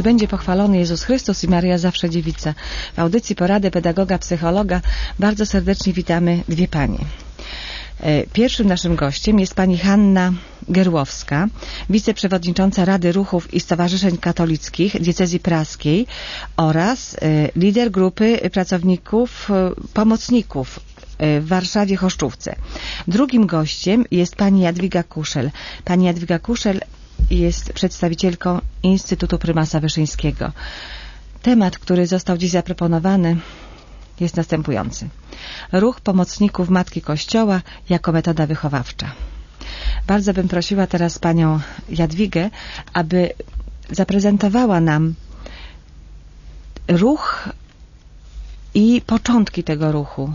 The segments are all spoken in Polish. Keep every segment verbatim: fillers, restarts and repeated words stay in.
będzie pochwalony Jezus Chrystus i Maria zawsze dziewica. W audycji Porady Pedagoga, Psychologa bardzo serdecznie witamy dwie panie. Pierwszym naszym gościem jest pani Hanna Gerłowska, wiceprzewodnicząca Rady Ruchów i Stowarzyszeń Katolickich Diecezji Praskiej oraz lider grupy pracowników, pomocników w Warszawie Choszczówce. Drugim gościem jest pani Jadwiga Kuszel. Pani Jadwiga Kuszel jest przedstawicielką Instytutu Prymasa Wyszyńskiego. Temat, który został dziś zaproponowany, jest następujący. Ruch pomocników Matki Kościoła jako metoda wychowawcza. Bardzo bym prosiła teraz panią Jadwigę, aby zaprezentowała nam ruch i początki tego ruchu.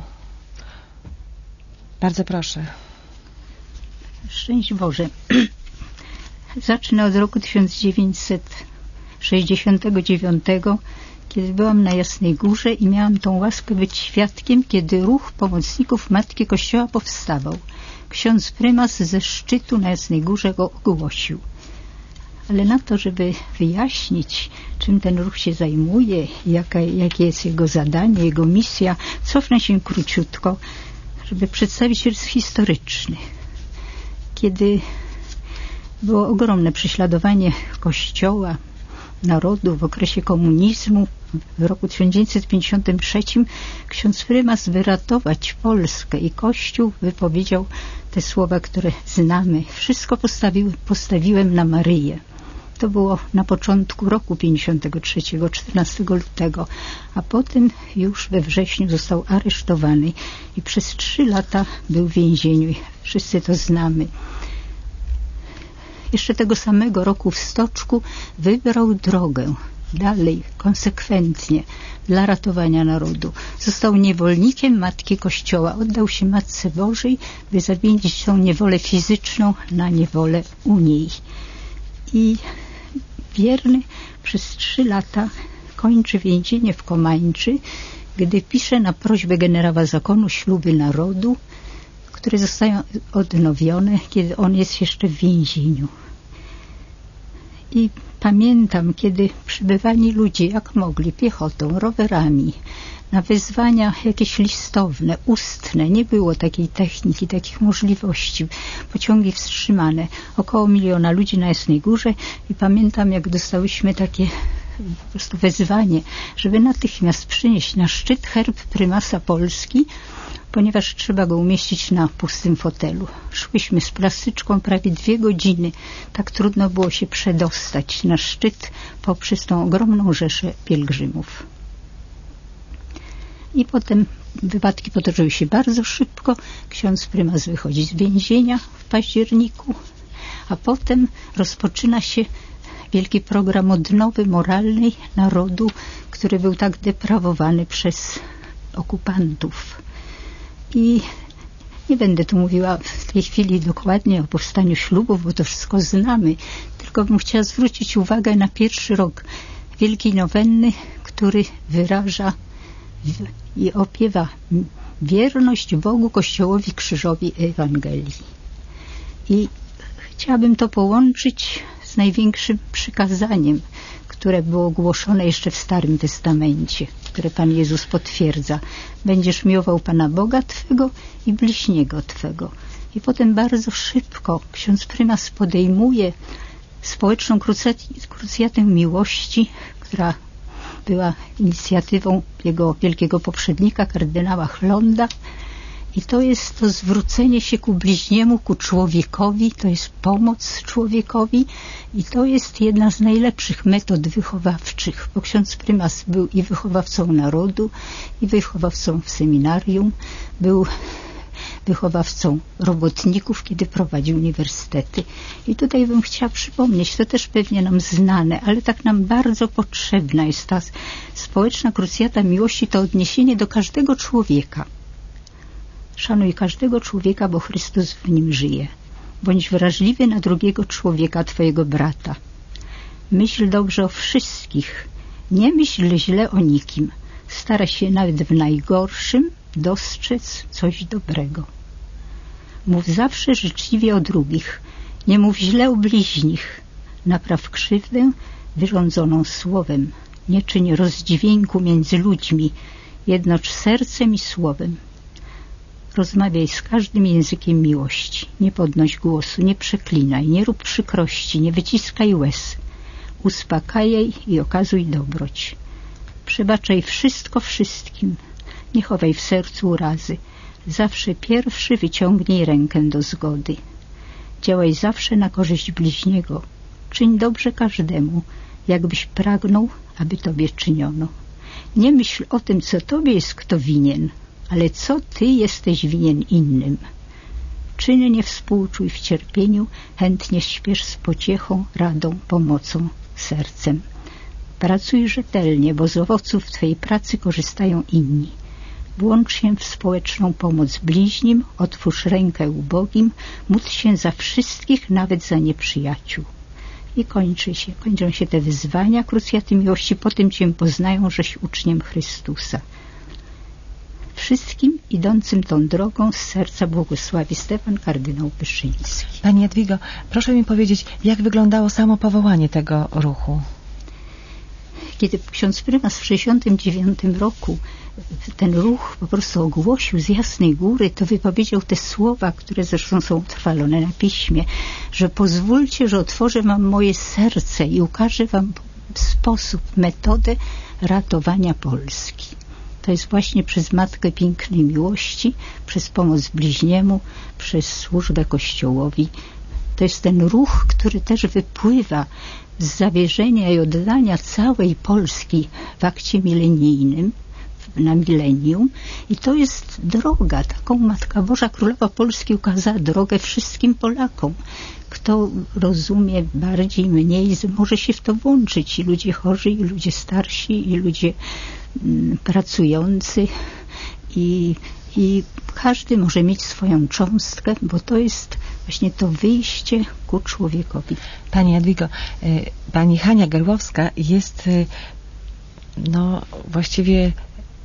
Bardzo proszę. Szczęść Boże. Zacznę od roku tysiąc dziewięćset sześćdziesiątego dziewiątego, kiedy byłam na Jasnej Górze i miałam tą łaskę być świadkiem, kiedy ruch pomocników Matki Kościoła powstawał. Ksiądz prymas ze szczytu na Jasnej Górze go ogłosił. Ale na to, żeby wyjaśnić, czym ten ruch się zajmuje, jaka, jakie jest jego zadanie, jego misja, cofnę się króciutko, żeby przedstawić rys historyczny. Kiedy było ogromne prześladowanie Kościoła, narodu w okresie komunizmu, w roku tysiąc dziewięćset pięćdziesiątym trzecim ksiądz prymas, wyratować Polskę i Kościół, wypowiedział te słowa, które znamy. Wszystko postawił, postawiłem na Maryję. To było na początku roku pięćdziesiątego trzeciego, czternastego lutego, a potem już we wrześniu został aresztowany i przez trzy lata był w więzieniu. Wszyscy to znamy. Jeszcze tego samego roku w Stoczku wybrał drogę dalej, konsekwentnie dla ratowania narodu. Został niewolnikiem Matki Kościoła. Oddał się Matce Bożej, by zamienić tą niewolę fizyczną na niewolę u niej. I wierny przez trzy lata kończy więzienie w Komańczy, gdy pisze na prośbę generała zakonu śluby narodu, które zostają odnowione, kiedy on jest jeszcze w więzieniu. I pamiętam, kiedy przybywali ludzie jak mogli, piechotą, rowerami, na wezwania jakieś listowne, ustne, nie było takiej techniki, takich możliwości, pociągi wstrzymane, około miliona ludzi na Jasnej Górze i pamiętam, jak dostałyśmy takie po prostu wezwanie, żeby natychmiast przynieść na szczyt herb prymasa Polski, ponieważ trzeba go umieścić na pustym fotelu. Szłyśmy z plasyczką prawie dwie godziny. Tak trudno było się przedostać na szczyt poprzez tą ogromną rzeszę pielgrzymów. I potem wypadki potoczyły się bardzo szybko. Ksiądz prymas wychodzi z więzienia w październiku, a potem rozpoczyna się wielki program odnowy moralnej narodu, który był tak deprawowany przez okupantów. I nie będę tu mówiła w tej chwili dokładnie o powstaniu ślubów, bo to wszystko znamy, tylko bym chciała zwrócić uwagę na pierwszy rok Wielkiej Nowenny, który wyraża i opiewa wierność Bogu, Kościołowi, Krzyżowi i Ewangelii. I chciałabym to połączyć z największym przykazaniem, które było ogłoszone jeszcze w Starym Testamencie, które Pan Jezus potwierdza. Będziesz miłował Pana Boga Twego i bliźniego Twego. I potem bardzo szybko ksiądz prymas podejmuje społeczną krucjatę miłości, która była inicjatywą jego wielkiego poprzednika, kardynała Chlonda. I to jest to zwrócenie się ku bliźniemu, ku człowiekowi, to jest pomoc człowiekowi i to jest jedna z najlepszych metod wychowawczych, bo ksiądz prymas był i wychowawcą narodu, i wychowawcą w seminarium, był wychowawcą robotników, kiedy prowadził uniwersytety. I tutaj bym chciała przypomnieć, to też pewnie nam znane, ale tak nam bardzo potrzebna jest ta społeczna krucjata miłości, to odniesienie do każdego człowieka. Szanuj każdego człowieka, bo Chrystus w nim żyje. Bądź wrażliwy na drugiego człowieka, twojego brata. Myśl dobrze o wszystkich. Nie myśl źle o nikim. Staraj się nawet w najgorszym dostrzec coś dobrego. Mów zawsze życzliwie o drugich. Nie mów źle o bliźnich. Napraw krzywdę wyrządzoną słowem. Nie czyń rozdźwięku między ludźmi, jednocz sercem i słowem. Rozmawiaj z każdym językiem miłości. Nie podnoś głosu, nie przeklinaj, nie rób przykrości, nie wyciskaj łez. Uspokajaj i okazuj dobroć. Przebaczaj wszystko wszystkim. Nie chowaj w sercu urazy. Zawsze pierwszy wyciągnij rękę do zgody. Działaj zawsze na korzyść bliźniego. Czyń dobrze każdemu, jakbyś pragnął, aby tobie czyniono. Nie myśl o tym, co tobie jest kto winien, ale co ty jesteś winien innym. Czynnie współczuj w cierpieniu, chętnie śpiesz z pociechą, radą, pomocą, sercem. Pracuj rzetelnie, bo z owoców twojej pracy korzystają inni. Włącz się w społeczną pomoc bliźnim, otwórz rękę ubogim, módl się za wszystkich, nawet za nieprzyjaciół. I kończy się, kończą się te wyzwania krucjaty miłości, potem cię poznają, żeś uczniem Chrystusa. Wszystkim idącym tą drogą z serca błogosławi Stefan kardynał Wyszyński. Pani Jadwigo, proszę mi powiedzieć, jak wyglądało samo powołanie tego ruchu? Kiedy ksiądz prymas w sześćdziesiątym dziewiątym roku ten ruch po prostu ogłosił z Jasnej Góry, to wypowiedział te słowa, które zresztą są utrwalone na piśmie, że pozwólcie, że otworzę wam moje serce i ukażę wam sposób, metodę ratowania Polski. To jest właśnie przez Matkę Pięknej Miłości, przez pomoc bliźniemu, przez służbę Kościołowi. To jest ten ruch, który też wypływa z zawierzenia i oddania całej Polski w akcie milenijnym, na milenium. I to jest droga, taką Matka Boża Królowa Polski ukazała drogę wszystkim Polakom. Kto rozumie bardziej, mniej, może się w to włączyć. I ludzie chorzy, i ludzie starsi, i ludzie mm, pracujący. I, I każdy może mieć swoją cząstkę, bo to jest właśnie to wyjście ku człowiekowi. Pani Jadwigo, pani Hania Gerłowska jest no właściwie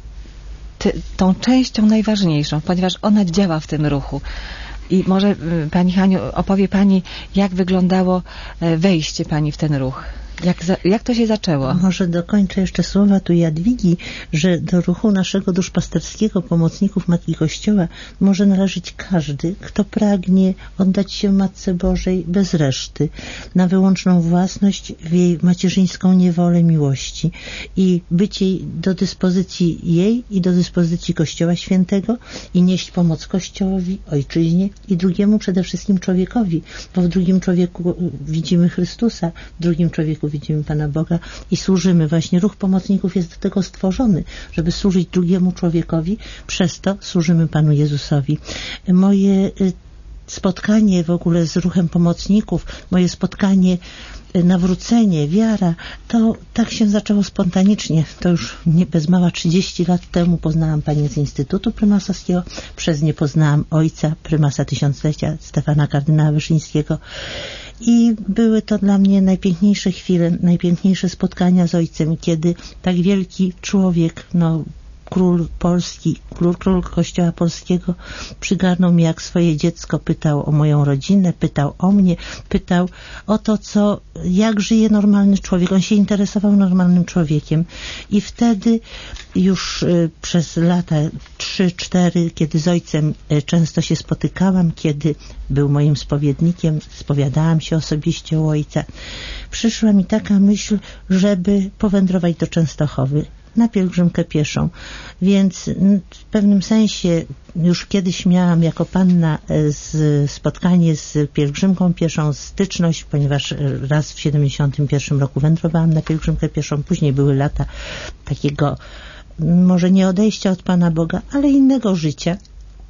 ty, tą częścią najważniejszą, ponieważ ona działa w tym ruchu. I może pani Haniu, opowie pani, jak wyglądało wejście pani w ten ruch? Jak, za, jak to się zaczęło? Może dokończę jeszcze słowa tu Jadwigi, że do ruchu naszego duszpasterskiego pomocników Matki Kościoła może należeć każdy, kto pragnie oddać się Matce Bożej bez reszty, na wyłączną własność w jej macierzyńską niewolę miłości i być jej do dyspozycji jej i do dyspozycji Kościoła Świętego i nieść pomoc Kościołowi, Ojczyźnie i drugiemu przede wszystkim człowiekowi, bo w drugim człowieku widzimy Chrystusa, w drugim człowieku widzimy Pana Boga i służymy. Właśnie ruch pomocników jest do tego stworzony, żeby służyć drugiemu człowiekowi, przez to służymy Panu Jezusowi. Moje spotkanie w ogóle z ruchem pomocników, moje spotkanie, nawrócenie, wiara, to tak się zaczęło spontanicznie. To już nie bez mała trzydzieści lat temu poznałam panię z Instytutu Prymasowskiego, przez nie poznałam ojca, prymasa tysiąclecia, Stefana kardynała Wyszyńskiego. I były to dla mnie najpiękniejsze chwile, najpiękniejsze spotkania z ojcem, kiedy tak wielki człowiek, no król Polski, król, król Kościoła Polskiego przygarnął mnie jak swoje dziecko, pytał o moją rodzinę, pytał o mnie, pytał o to, co, jak żyje normalny człowiek. On się interesował normalnym człowiekiem i wtedy już y, przez lata trzy, cztery, kiedy z ojcem y, często się spotykałam, kiedy był moim spowiednikiem, spowiadałam się osobiście u ojca, przyszła mi taka myśl, żeby powędrować do Częstochowy na pielgrzymkę pieszą. Więc w pewnym sensie już kiedyś miałam jako panna z, spotkanie z pielgrzymką pieszą, styczność, ponieważ raz w siedemdziesiątym pierwszym roku wędrowałam na pielgrzymkę pieszą. Później były lata takiego może nie odejścia od Pana Boga, ale innego życia,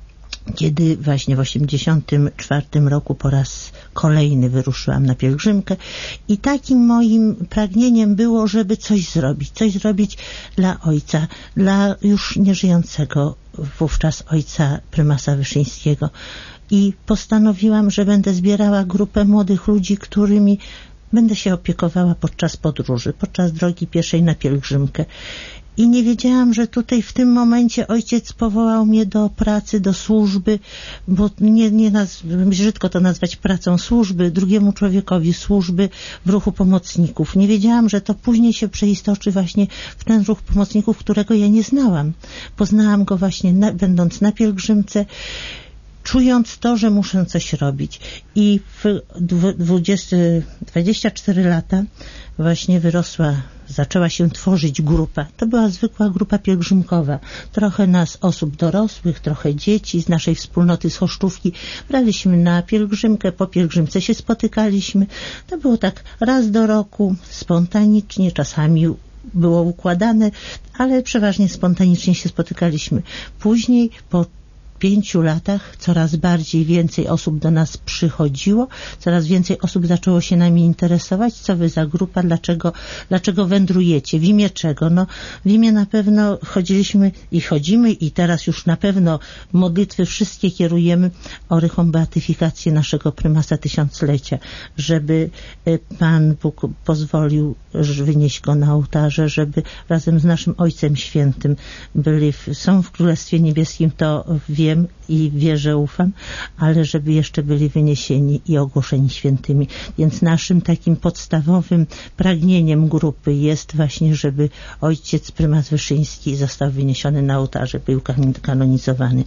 kiedy właśnie w osiemdziesiątym czwartym roku po raz kolejny wyruszyłam na pielgrzymkę i takim moim pragnieniem było, żeby coś zrobić, coś zrobić dla ojca, dla już nieżyjącego wówczas ojca prymasa Wyszyńskiego. I postanowiłam, że będę zbierała grupę młodych ludzi, którymi będę się opiekowała podczas podróży, podczas drogi pieszej na pielgrzymkę. I nie wiedziałam, że tutaj w tym momencie ojciec powołał mnie do pracy, do służby, bo nie, nie naz- brzydko to nazwać pracą służby, drugiemu człowiekowi służby w ruchu pomocników. Nie wiedziałam, że to później się przeistoczy właśnie w ten ruch pomocników, którego ja nie znałam. Poznałam go właśnie na, będąc na pielgrzymce, czując to, że muszę coś robić. I w dwadzieścia cztery lata właśnie wyrosła, zaczęła się tworzyć grupa. To była zwykła grupa pielgrzymkowa. Trochę nas osób dorosłych, trochę dzieci z naszej wspólnoty z Choszczówki. Braliśmy na pielgrzymkę, po pielgrzymce się spotykaliśmy. To było tak raz do roku, spontanicznie, czasami było układane, ale przeważnie spontanicznie się spotykaliśmy. Później po pięciu latach coraz bardziej więcej osób do nas przychodziło, coraz więcej osób zaczęło się nami interesować, co wy za grupa, dlaczego, dlaczego wędrujecie, w imię czego? No, w imię na pewno chodziliśmy i chodzimy i teraz już na pewno modlitwy wszystkie kierujemy o rychłą beatyfikację naszego prymasa tysiąclecia, żeby Pan Bóg pozwolił wynieść go na ołtarze, żeby razem z naszym Ojcem Świętym byli, w, są w Królestwie Niebieskim, to wiem i wierzę, ufam, ale żeby jeszcze byli wyniesieni i ogłoszeni świętymi. Więc naszym takim podstawowym pragnieniem grupy jest właśnie, żeby ojciec prymas Wyszyński został wyniesiony na ołtarze, był kanonizowany.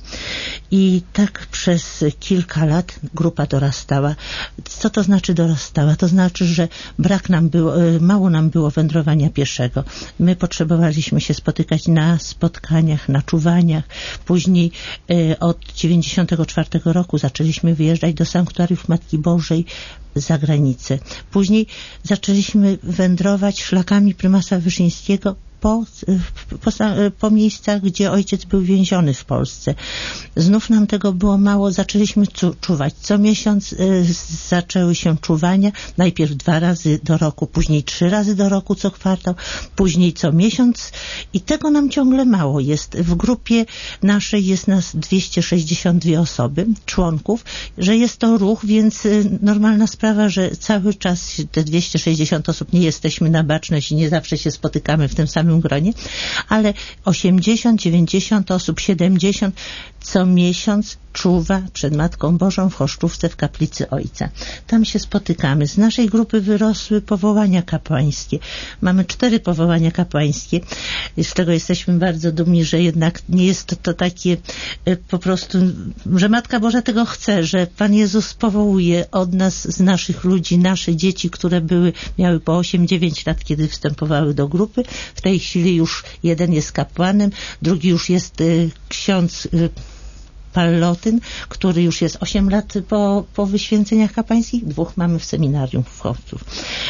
I tak przez kilka lat grupa dorastała. Co to znaczy dorastała? To znaczy, że brak nam było, mało nam było wędrowania pieszego. My potrzebowaliśmy się spotykać na spotkaniach, na czuwaniach. Później od dziewięćdziesiątego czwartego roku zaczęliśmy wyjeżdżać do sanktuariów Matki Bożej za granicę. Później zaczęliśmy wędrować szlakami prymasa Wyszyńskiego po, po, po miejscach, gdzie ojciec był więziony w Polsce. Znów nam tego było mało, zaczęliśmy czu, czuwać. Co miesiąc y, zaczęły się czuwania, najpierw dwa razy do roku, później trzy razy do roku co kwartał, później co miesiąc i tego nam ciągle mało jest. W grupie naszej jest nas dwieście sześćdziesiąt dwie osoby, członków, że jest to ruch, więc y, normalna sprawa, że cały czas te dwieście sześćdziesiąt osób nie jesteśmy na baczność i nie zawsze się spotykamy w tym samym gronie, ale osiemdziesiąt, dziewięćdziesiąt osób, siedemdziesiąt co miesiąc czuwa przed Matką Bożą w Choszczówce w kaplicy Ojca. Tam się spotykamy. Z naszej grupy wyrosły powołania kapłańskie. Mamy cztery powołania kapłańskie, z czego jesteśmy bardzo dumni, że jednak nie jest to, to takie po prostu, że Matka Boża tego chce, że Pan Jezus powołuje od nas, z naszych ludzi, nasze dzieci, które były, miały po osiem dziewięć lat, kiedy wstępowały do grupy. W tej chwili już jeden jest kapłanem, drugi już jest y, ksiądz y, Pallotyn, który już jest osiem lat po, po wyświęceniach kapłańskich. Dwóch mamy w seminarium w Chorzów.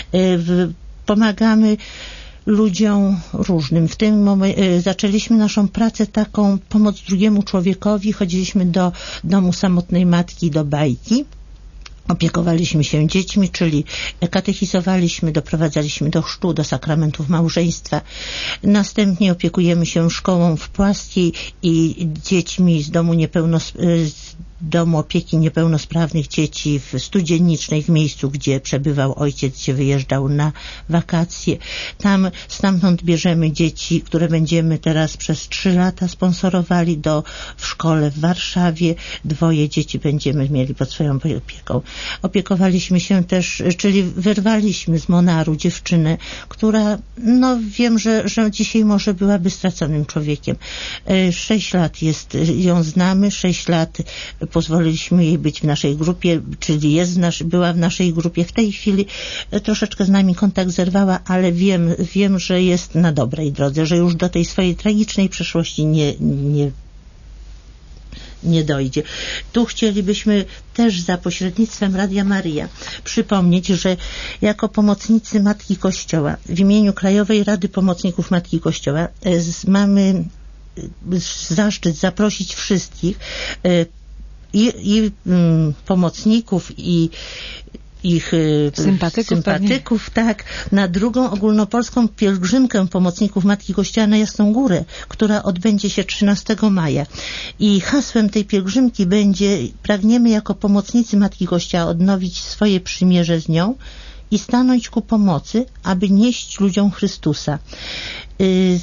Y, pomagamy ludziom różnym. W tym momencie zaczęliśmy naszą pracę taką, pomoc drugiemu człowiekowi. Chodziliśmy do domu samotnej matki, do bajki. Opiekowaliśmy się dziećmi, czyli katechizowaliśmy, doprowadzaliśmy do chrztu, do sakramentów małżeństwa. Następnie opiekujemy się szkołą w Płaskiej i dziećmi z domu niepełnosprawnych, Domu Opieki Niepełnosprawnych Dzieci w Studziennicznej, w miejscu, gdzie przebywał ojciec, gdzie wyjeżdżał na wakacje. Tam stamtąd bierzemy dzieci, które będziemy teraz przez trzy lata sponsorowali do, w szkole w Warszawie. Dwoje dzieci będziemy mieli pod swoją opieką. Opiekowaliśmy się też, czyli wyrwaliśmy z Monaru dziewczynę, która, no wiem, że, że dzisiaj może byłaby straconym człowiekiem. Sześć lat jest, ją znamy, sześć lat pozwoliliśmy jej być w naszej grupie, czyli jest w nasz, była w naszej grupie. W tej chwili troszeczkę z nami kontakt zerwała, ale wiem, wiem, że jest na dobrej drodze, że już do tej swojej tragicznej przeszłości nie, nie, nie dojdzie. Tu chcielibyśmy też za pośrednictwem Radia Maryja przypomnieć, że jako pomocnicy Matki Kościoła w imieniu Krajowej Rady Pomocników Matki Kościoła mamy zaszczyt zaprosić wszystkich i, i um, pomocników i ich sympatyków, sympatyków tak, na drugą ogólnopolską pielgrzymkę pomocników Matki Kościoła na Jasną Górę, która odbędzie się trzynastego maja. I hasłem tej pielgrzymki będzie: pragniemy jako pomocnicy Matki Kościoła odnowić swoje przymierze z nią i stanąć ku pomocy, aby nieść ludziom Chrystusa.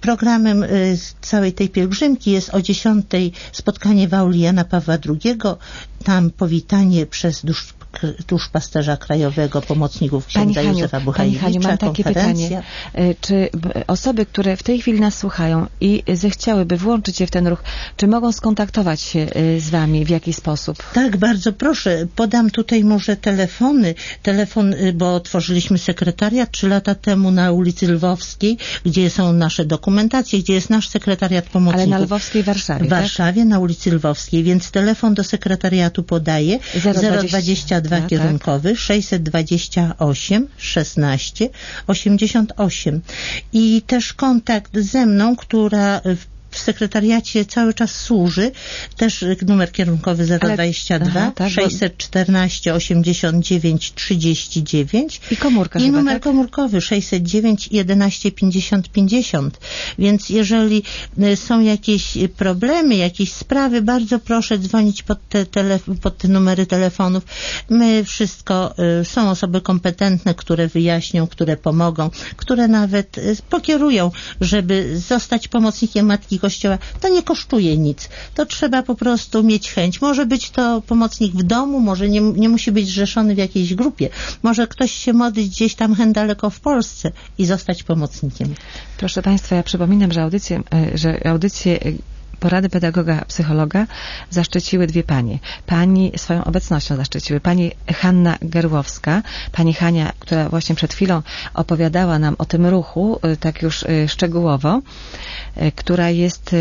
Programem całej tej pielgrzymki jest o dziesiątej spotkanie w auli Jana Pawła drugiego, tam powitanie przez dusz, duszpasterza krajowego, pomocników księdza Pani Haniu, Józefa Pani Buchajewicza, Haniu, mam takie pytanie. Czy osoby, które w tej chwili nas słuchają i zechciałyby włączyć się w ten ruch, czy mogą skontaktować się z Wami w jaki sposób? Tak, bardzo proszę. Podam tutaj może telefony. Telefon, bo otworzyliśmy sekretariat trzy lata temu na ulicy Lwowskiej, gdzie są nasze dokumentacje, gdzie jest nasz sekretariat pomocników. Ale na Lwowskiej w Warszawie, W Warszawie, tak? Na ulicy Lwowskiej, więc telefon do sekretariatu podaję zero dwadzieścia dwa tak, kierunkowy tak. sześćset dwadzieścia osiem szesnaście osiemdziesiąt osiem i też kontakt ze mną, która w w sekretariacie cały czas służy, też numer kierunkowy zero dwadzieścia dwa aha, tak, sześćset czternaście osiemdziesiąt dziewięć trzydzieści dziewięć i komórka i chyba, numer tak? komórkowy sześćset dziewięć jedenaście pięćdziesiąt pięćdziesiąt. Więc jeżeli są jakieś problemy, jakieś sprawy, bardzo proszę dzwonić pod te, telef- pod te numery telefonów. My wszystko, są osoby kompetentne, które wyjaśnią, które pomogą, które nawet pokierują, żeby zostać pomocnikiem Matki Kościoła. To nie kosztuje nic. To trzeba po prostu mieć chęć. Może być to pomocnik w domu, może nie, nie musi być zrzeszony w jakiejś grupie. Może ktoś się modlić gdzieś tam hen daleko w Polsce i zostać pomocnikiem. Proszę Państwa, ja przypominam, że audycję, że audycję porady pedagoga, psychologa zaszczyciły dwie panie. Pani swoją obecnością zaszczyciły. Pani Hanna Gerłowska, pani Hania, która właśnie przed chwilą opowiadała nam o tym ruchu, tak już szczegółowo, która jest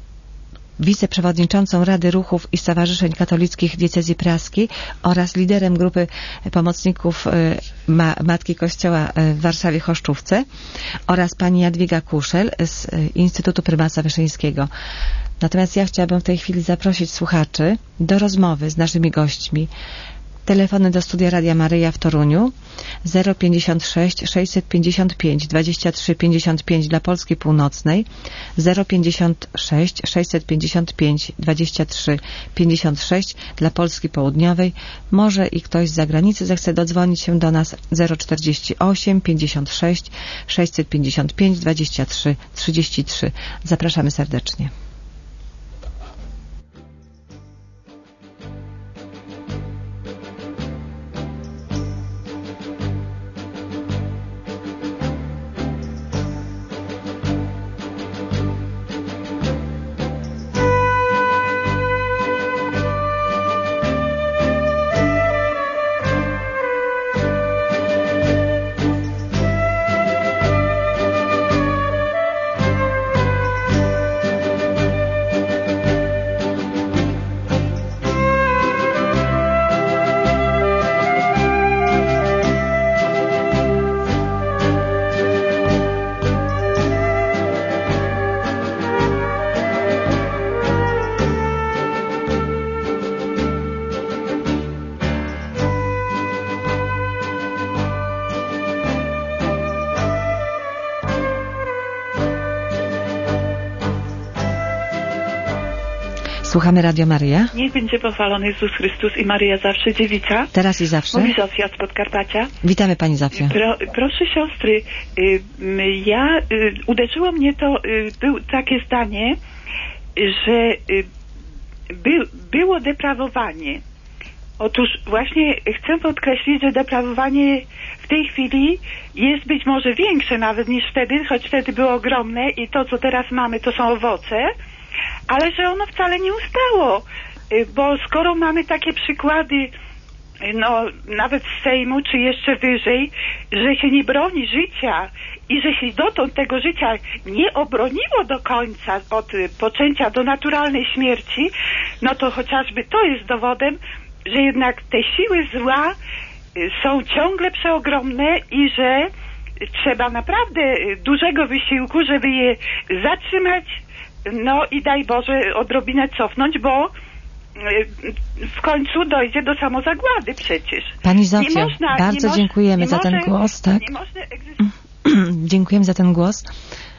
wiceprzewodniczącą Rady Ruchów i Stowarzyszeń Katolickich Diecezji Praskiej oraz liderem grupy pomocników Ma- Matki Kościoła w Warszawie Choszczówce oraz pani Jadwiga Kuszel z Instytutu Prymasa Wyszyńskiego. Natomiast ja chciałabym w tej chwili zaprosić słuchaczy do rozmowy z naszymi gośćmi. Telefony do studia Radia Maryja w Toruniu zero pięćdziesiąt sześć sześćset pięćdziesiąt pięć dwadzieścia trzy pięćdziesiąt pięć dla Polski Północnej, zero pięćdziesiąt sześć sześćset pięćdziesiąt pięć dwadzieścia trzy pięćdziesiąt sześć dla Polski Południowej. Może i ktoś z zagranicy zechce dodzwonić się do nas zero czterdzieści osiem pięćdziesiąt sześć sześćset pięćdziesiąt pięć dwadzieścia trzy trzydzieści trzy. Zapraszamy serdecznie. Słuchamy Radio Maryja. Niech będzie pochwalony Jezus Chrystus i Maryja zawsze dziewica. Teraz i zawsze. Mówi Zofia z Podkarpacia. Witamy Pani Zofio. Pro, proszę siostry, y, ja, y, uderzyło mnie to, y, był takie zdanie, że y, by, było deprawowanie. Otóż właśnie chcę podkreślić, że deprawowanie w tej chwili jest być może większe nawet niż wtedy, choć wtedy było ogromne i to, co teraz mamy, to są owoce, ale że ono wcale nie ustało, bo skoro mamy takie przykłady, no nawet z Sejmu, czy jeszcze wyżej, że się nie broni życia i że się dotąd tego życia nie obroniło do końca od poczęcia do naturalnej śmierci, no to chociażby to jest dowodem, że jednak te siły zła są ciągle przeogromne i że trzeba naprawdę dużego wysiłku, żeby je zatrzymać, no i daj Boże odrobinę cofnąć, bo w końcu dojdzie do samozagłady przecież. Pani Zofio, bardzo dziękujemy za ten głos. Tak? Nie można egzystować. Dziękujemy za ten głos.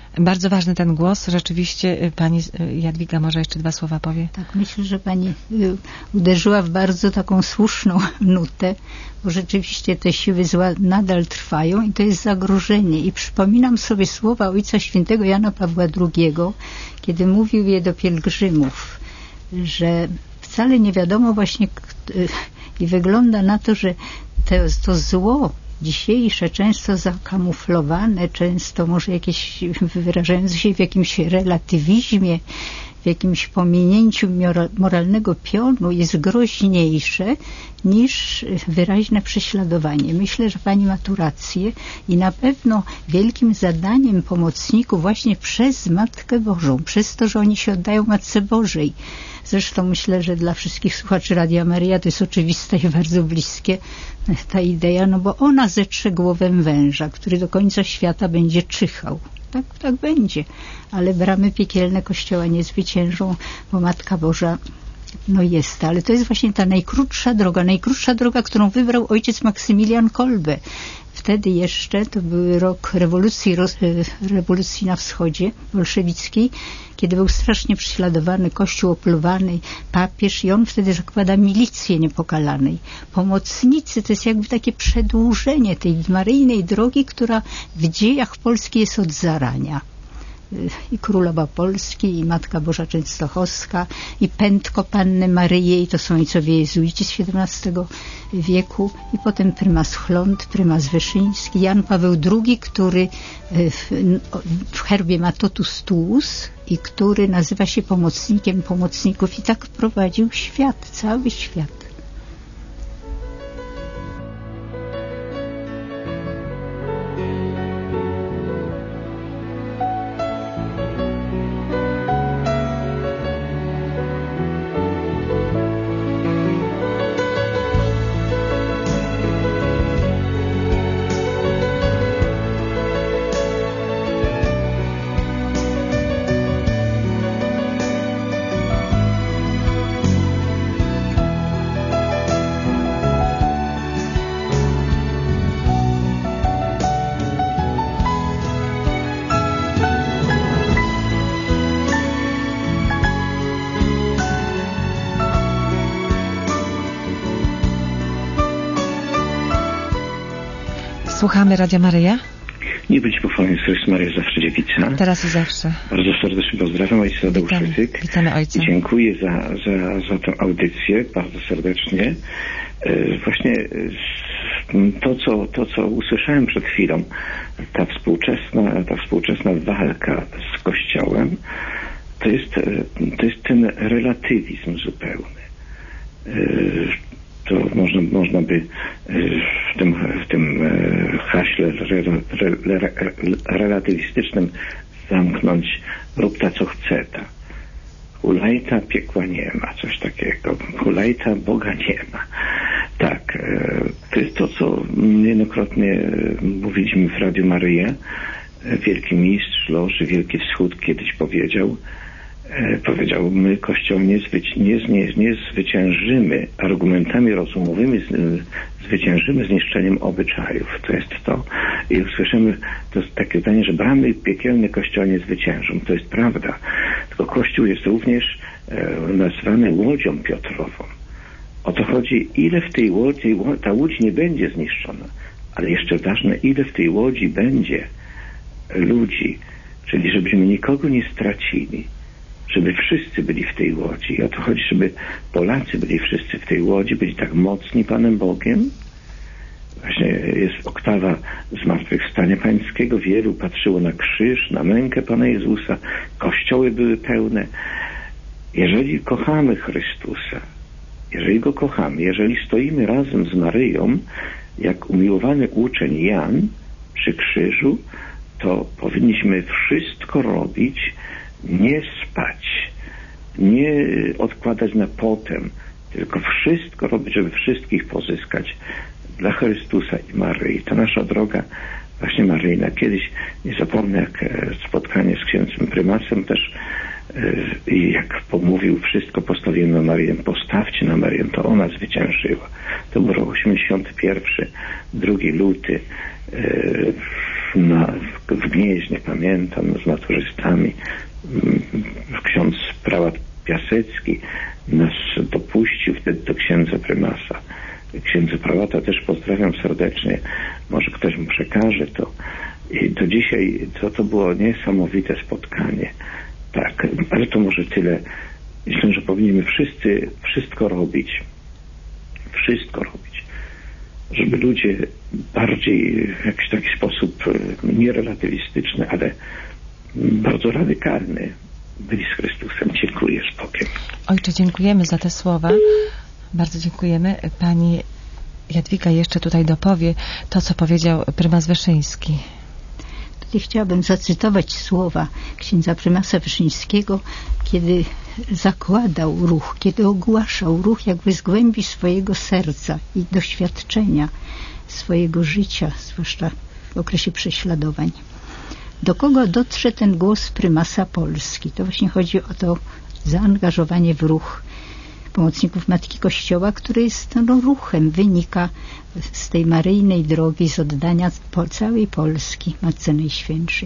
Bardzo ważny ten głos. Rzeczywiście pani Jadwiga może jeszcze dwa słowa powie. Tak, myślę, że pani uderzyła w bardzo taką słuszną nutę, bo rzeczywiście te siły zła nadal trwają i to jest zagrożenie. I przypominam sobie słowa Ojca Świętego Jana Pawła drugiego, kiedy mówił je do pielgrzymów, że wcale nie wiadomo właśnie i wygląda na to, że to, to zło dzisiejsze, często zakamuflowane, często może jakieś wyrażające się w jakimś relatywizmie, w jakimś pominięciu moralnego pionu jest groźniejsze niż wyraźne prześladowanie. Myślę, że pani ma tu rację i na pewno wielkim zadaniem pomocników właśnie przez Matkę Bożą, przez to, że oni się oddają Matce Bożej. Zresztą myślę, że dla wszystkich słuchaczy Radia Maryja to jest oczywiste i bardzo bliskie ta idea, no bo ona zetrze głowę węża, który do końca świata będzie czyhał. Tak, tak będzie. Ale bramy piekielne Kościoła nie zwyciężą, bo Matka Boża no jest. Ale to jest właśnie ta najkrótsza droga, najkrótsza droga, którą wybrał ojciec Maksymilian Kolbe. Wtedy jeszcze, to był rok rewolucji, rewolucji na wschodzie bolszewickiej, kiedy był strasznie prześladowany, kościół opluwany, papież i on wtedy zakłada milicję niepokalanej. Pomocnicy to jest jakby takie przedłużenie tej maryjnej drogi, która w dziejach Polski jest od zarania. I Królowa Polski, i Matka Boża Częstochowska, i Pętko Panny Maryi, to są ojcowie jezuici z siedemnastego wieku, i potem prymas Chląd, prymas Wyszyński, Jan Paweł drugi, który w, w herbie ma totus tuus i który nazywa się pomocnikiem pomocników i tak prowadził świat, cały świat. Słuchamy Radia Maryja. Nie być pochwalony Chrystus Maria, zawsze dziewica. Teraz i zawsze. Bardzo serdecznie pozdrawiam ojca Tadeusz Rzycyk. Witamy ojca. Dziękuję za, za, za tę audycję, bardzo serdecznie. E, właśnie e, to, co, to, co usłyszałem przed chwilą, ta współczesna, ta współczesna walka z Kościołem, to jest, e, to jest ten relatywizm zupełny. E, to można, można by w tym, w tym haśle re, re, re, relatywistycznym zamknąć rób ta co chce ta. Hulajta piekła nie ma, coś takiego. Hulajta Boga nie ma. Tak, to jest to, co niejednokrotnie mówiliśmy w Radiu Maryja. Wielki mistrz loży Wielki Wschód kiedyś powiedział, powiedział, my Kościoła nie, zwyci- nie, nie, nie zwyciężymy argumentami rozumowymi, z, zwyciężymy zniszczeniem obyczajów. To jest to. I usłyszymy to jest takie zdanie, że bramy piekielne Kościoła nie zwyciężą. To jest prawda. Tylko Kościół jest również e, nazwany łodzią Piotrową. O to chodzi, ile w tej łodzi, ta łódź nie będzie zniszczona, ale jeszcze ważne, ile w tej łodzi będzie ludzi, czyli żebyśmy nikogo nie stracili. Żeby wszyscy byli w tej łodzi. I o to chodzi, żeby Polacy byli wszyscy w tej łodzi, byli tak mocni Panem Bogiem. Właśnie jest oktawa Zmartwychwstania Pańskiego. Wielu patrzyło na krzyż, na mękę Pana Jezusa. Kościoły były pełne. Jeżeli kochamy Chrystusa, jeżeli Go kochamy, jeżeli stoimy razem z Maryją, jak umiłowany uczeń Jan przy krzyżu, to powinniśmy wszystko robić, nie spać, nie odkładać na potem, tylko wszystko robić, żeby wszystkich pozyskać dla Chrystusa i Maryi. To nasza droga właśnie maryjna. Kiedyś, nie zapomnę, jak spotkanie z księdzem prymasem też i jak pomówił, wszystko postawiłem na Maryję, postawcie na Maryję, to ona zwyciężyła. To był rok osiemdziesiąty pierwszy, drugi luty. na, w Gnieźnie, pamiętam, z maturzystami. Ksiądz prałat Piasecki nas dopuścił wtedy do księdza prymasa. Księdza prałata też pozdrawiam serdecznie. Może ktoś mu przekaże to. I do dzisiaj to, to było niesamowite spotkanie. Tak, ale to może tyle. Myślę, że powinniśmy wszyscy wszystko robić. Wszystko robić. Żeby ludzie bardziej w jakiś taki sposób nie relatywistyczny, ale bardzo radykalny byli z Chrystusem. Dziękuję z Bogiem. Ojcze, dziękujemy za te słowa. Bardzo dziękujemy. Pani Jadwiga jeszcze tutaj dopowie to, co powiedział prymas Wyszyński. Tutaj chciałabym zacytować słowa księdza prymasa Wyszyńskiego, kiedy zakładał ruch, kiedy ogłaszał ruch jakby z głębi swojego serca i doświadczenia swojego życia, zwłaszcza w okresie prześladowań. Do kogo dotrze ten głos prymasa Polski? To właśnie chodzi o to zaangażowanie w ruch pomocników Matki Kościoła, który jest no, ruchem, wynika z tej maryjnej drogi, z oddania po całej Polski Matce Najświętszej.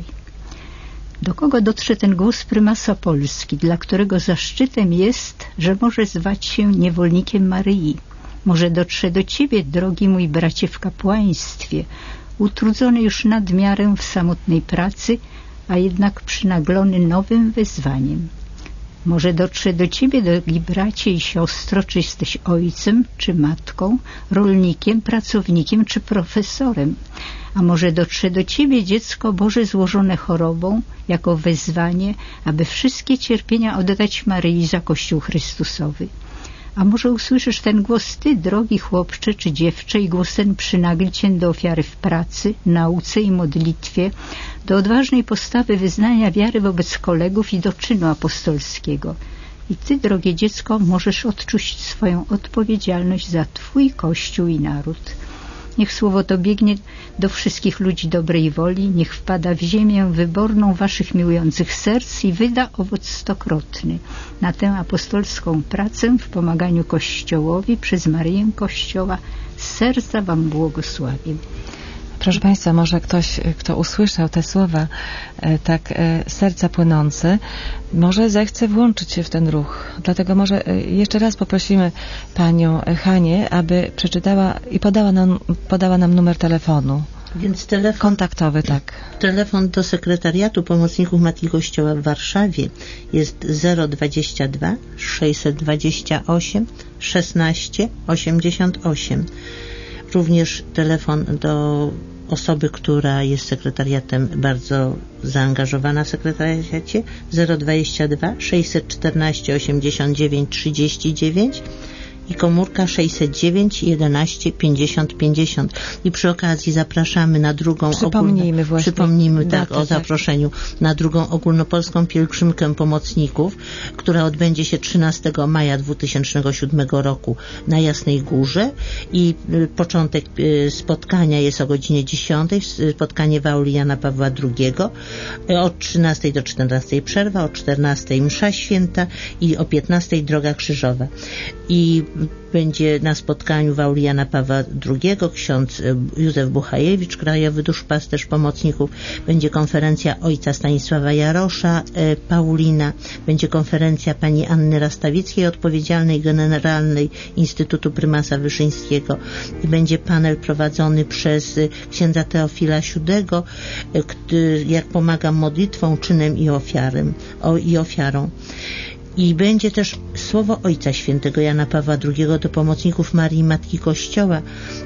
Do kogo dotrze ten głos prymasa Polski, dla którego zaszczytem jest, że może zwać się niewolnikiem Maryi? Może dotrze do ciebie, drogi mój bracie w kapłaństwie, utrudzony już nadmiarem w samotnej pracy, a jednak przynaglony nowym wyzwaniem. Może dotrze do ciebie, drogi bracie i siostro, czy jesteś ojcem, czy matką, rolnikiem, pracownikiem, czy profesorem. A może dotrze do ciebie, dziecko Boże złożone chorobą, jako wezwanie, aby wszystkie cierpienia oddać Maryi za Kościół Chrystusowy. A może usłyszysz ten głos ty, drogi chłopcze czy dziewczę, i głos ten przynagli cię do ofiary w pracy, nauce i modlitwie, do odważnej postawy wyznania wiary wobec kolegów i do czynu apostolskiego. I ty, drogie dziecko, możesz odczuć swoją odpowiedzialność za twój Kościół i naród. Niech słowo to biegnie do wszystkich ludzi dobrej woli, niech wpada w ziemię wyborną waszych miłujących serc i wyda owoc stokrotny na tę apostolską pracę w pomaganiu Kościołowi przez Maryję Kościoła. Z serca wam błogosławię. Proszę Państwa, może ktoś, kto usłyszał te słowa tak serca płynące, może zechce włączyć się w ten ruch. Dlatego może jeszcze raz poprosimy Panią Hanię, aby przeczytała i podała nam, podała nam numer telefonu. Więc telefon kontaktowy, tak. Telefon do sekretariatu pomocników Matki Kościoła w Warszawie jest zero dwadzieścia dwa sześćset dwadzieścia osiem szesnaście osiemdziesiąt osiem. Również telefon do osoby, która jest sekretariatem bardzo zaangażowana w sekretariacie, zero dwadzieścia dwa sześćset czternaście osiemdziesiąt dziewięć trzydzieści dziewięć i komórka sześćset dziewięć jedenaście pięćdziesiąt pięćdziesiąt. I przy okazji zapraszamy na drugą Przypomnijmy ogólno, właśnie przypomnijmy tak datę, o zaproszeniu tak. na drugą ogólnopolską pielgrzymkę pomocników, która odbędzie się trzynastego maja dwa tysiące siódmego roku na Jasnej Górze i początek spotkania jest o godzinie dziesiątej, spotkanie w auli Jana Pawła drugiego, od trzynastej do czternastej przerwa, o czternastej msza święta i o piętnastej droga krzyżowa. I będzie na spotkaniu w auli Jana Pawła drugiego ksiądz Józef Buchajewicz, krajowy duszpasterz pomocników. Będzie konferencja ojca Stanisława Jarosza, e, Paulina. Będzie konferencja pani Anny Rastawieckiej, odpowiedzialnej generalnej Instytutu Prymasa Wyszyńskiego. I będzie panel prowadzony przez księdza Teofila Siódego, e, który, jak pomagam modlitwą, czynem i ofiarem, o, i ofiarą. I będzie też słowo Ojca Świętego Jana Pawła drugiego do pomocników Marii Matki Kościoła.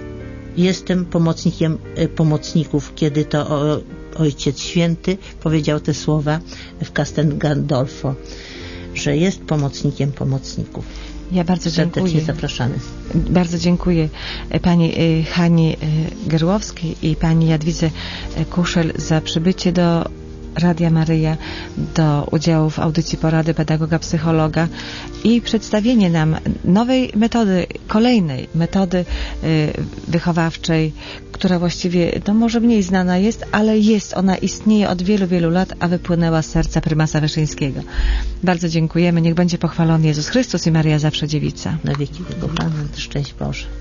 Jestem pomocnikiem pomocników, kiedy to o, Ojciec Święty powiedział te słowa w Castel Gandolfo, że jest pomocnikiem pomocników. Ja bardzo Serdecznie dziękuję. zapraszamy. Bardzo dziękuję pani Hani Gerłowskiej i pani Jadwidze Kuszel za przybycie do Radia Maryja, do udziału w audycji Porady Pedagoga Psychologa i przedstawienie nam nowej metody, kolejnej metody y, wychowawczej, która właściwie no może mniej znana jest, ale jest, ona istnieje od wielu, wielu lat, a wypłynęła z serca prymasa Wyszyńskiego. Bardzo dziękujemy. Niech będzie pochwalony Jezus Chrystus i Maryja zawsze dziewica. Na wieki Jego Pana. Szczęść Boże.